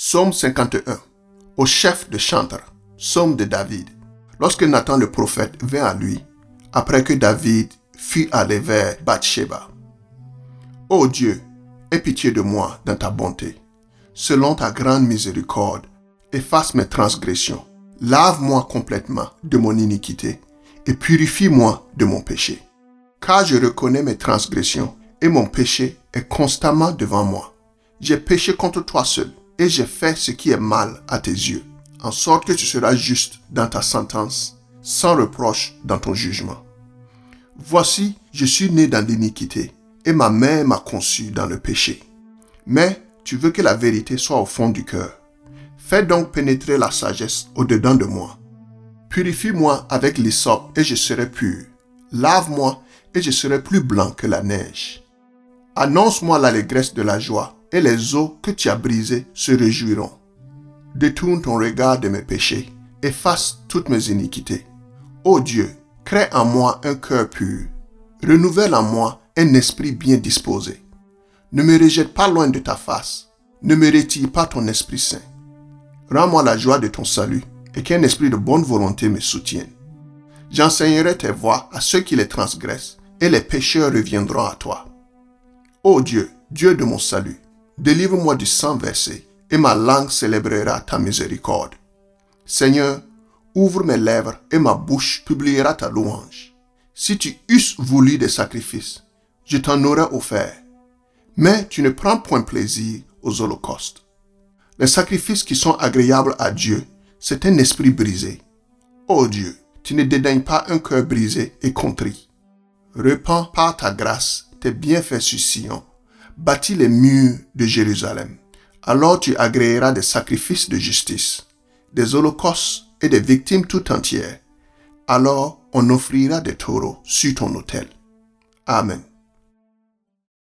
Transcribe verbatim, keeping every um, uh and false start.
Psaume cinquante et un. Au chef de chantre, psaume de David. Lorsque Nathan le prophète vint à lui, après que David fut allé vers Bathsheba. Ô Dieu, aie pitié de moi dans ta bonté. Selon ta grande miséricorde, efface mes transgressions. Lave-moi complètement de mon iniquité et purifie-moi de mon péché. Car je reconnais mes transgressions et mon péché est constamment devant moi. J'ai péché contre toi seul et j'ai fait ce qui est mal à tes yeux, en sorte que tu seras juste dans ta sentence, sans reproche dans ton jugement. Voici, je suis né dans l'iniquité et ma mère m'a conçu dans le péché. Mais tu veux que la vérité soit au fond du cœur. Fais donc pénétrer la sagesse au-dedans de moi. Purifie-moi avec l'hysope et je serai pur. Lave-moi et je serai plus blanc que la neige. Annonce-moi l'allégresse de la joie et les os que tu as brisés se réjouiront. Détourne ton regard de mes péchés, efface toutes mes iniquités. Ô Dieu, crée en moi un cœur pur. Renouvelle en moi un esprit bien disposé. Ne me rejette pas loin de ta face. Ne me retire pas ton Esprit Saint. Rends-moi la joie de ton salut et qu'un esprit de bonne volonté me soutienne. J'enseignerai tes voies à ceux qui les transgressent et les pécheurs reviendront à toi. Ô Dieu, Dieu de mon salut, délivre-moi du sang versé et ma langue célébrera ta miséricorde. Seigneur, ouvre mes lèvres et ma bouche publiera ta louange. Si tu eusses voulu des sacrifices, je t'en aurais offert. Mais tu ne prends point plaisir aux holocaustes. Les sacrifices qui sont agréables à Dieu, c'est un esprit brisé. Ô Dieu, tu ne dédaignes pas un cœur brisé et contrit. Répands par ta grâce tes bienfaits sur Sion. Bâtis les murs de Jérusalem. Alors tu agréeras des sacrifices de justice, des holocaustes et des victimes tout entières. Alors on offrira des taureaux sur ton autel. Amen.